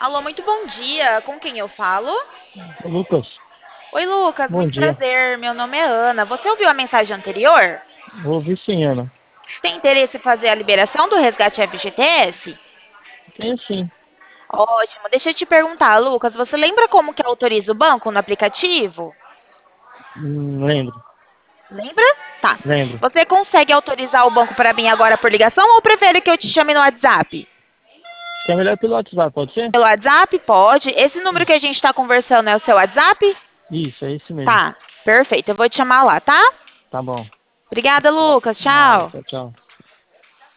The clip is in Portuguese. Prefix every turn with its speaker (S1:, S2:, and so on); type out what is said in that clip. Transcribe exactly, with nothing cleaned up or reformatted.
S1: Alô, muito bom dia. Com quem eu falo?
S2: Lucas,
S1: Oi, Lucas,
S2: bom
S1: muito
S2: dia.
S1: prazer. Meu nome é Ana. Você ouviu a mensagem anterior?
S2: Ouvi sim, Ana.
S1: Tem interesse em fazer a liberação do resgate F G T S?
S2: Tem sim.
S1: Ótimo. Deixa eu te perguntar, Lucas, você lembra como que autoriza o banco no aplicativo?
S2: Hum, lembro,
S1: Lembra? Tá.
S2: lembro.
S1: Você consegue autorizar o banco para mim agora por ligação ou prefere que eu te chame no WhatsApp?
S2: Acho que é melhor pelo WhatsApp, pode ser?
S1: Pelo WhatsApp? Pode. Esse número que a gente está conversando é o seu WhatsApp?
S2: Isso, é esse mesmo.
S1: Tá. Perfeito. Eu vou te chamar lá, tá?
S2: Tá bom.
S1: Obrigada, Lucas.
S2: Nada,
S1: Tchau.
S2: tchau, tchau.